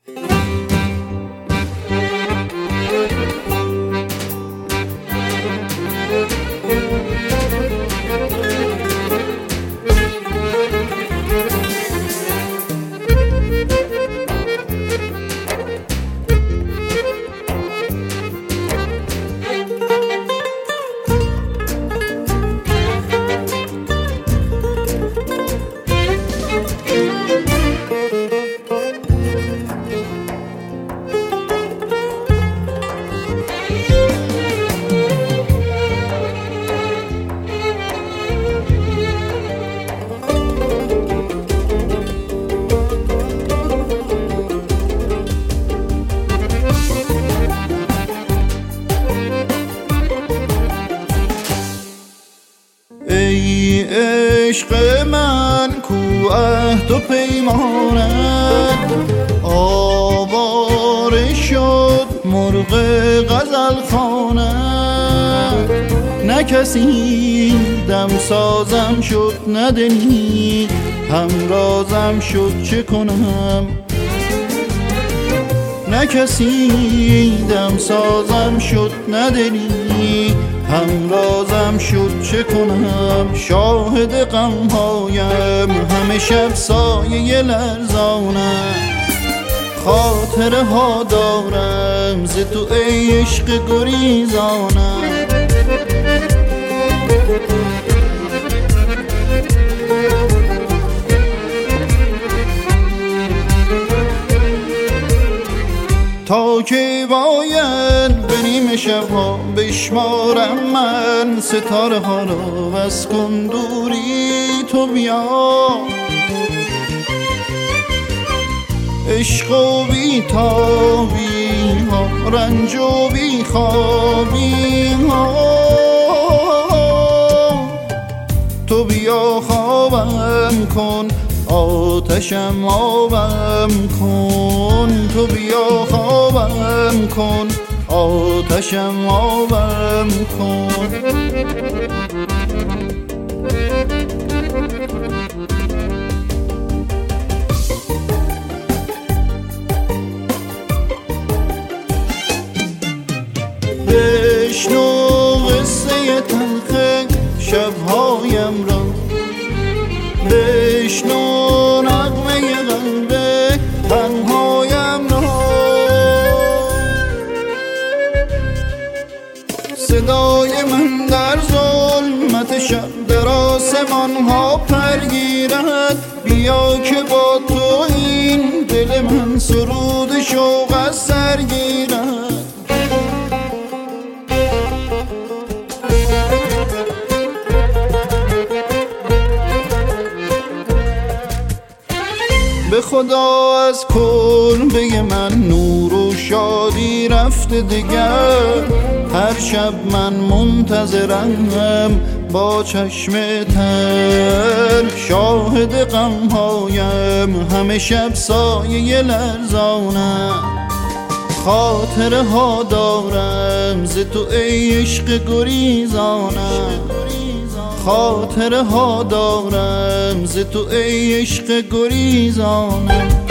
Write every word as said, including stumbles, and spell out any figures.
ای عشق من کو عهد و پیمانت، آواره شد مرغ غزل خوانت. نه کسی دم سازم شد نه دلی همرازم شد چه کنم. نه کسی دم سازم شد نه دلی همرازم شد چه کنم. شاهد غمهایم همه شب سایه لرزانم. خاطره ها دارم ز تو ای عشق گریزانم. تا که باید به نیمه شبها بشمارم من ستاره ها را، بس کن دوری تو بیا. عشق و بی تابی ها، رنج و بی خوابی ها، تو بیا خوابم کن آتشم آبم کن. تو بیا خوابم کن آتشم آبم کن. بشنو قصه تلخ شبهایم را، بشنو نغمه قلب تنهایم را. صدای من در ظلمت شب در آسمان ها پرگیرد. بیا که با تو این دل من سرود شوق از سر گیرد. به خدا از کلبه من نور و شادی رفته دگر. هر شب من منتظرم با چشم تر. شاهد غمهایم همه شب سایه لرزانم. خاطره ها دارم ز تو ای عشق گریزانم. خاطره ها دارم ز تو ای عشق گریزانم.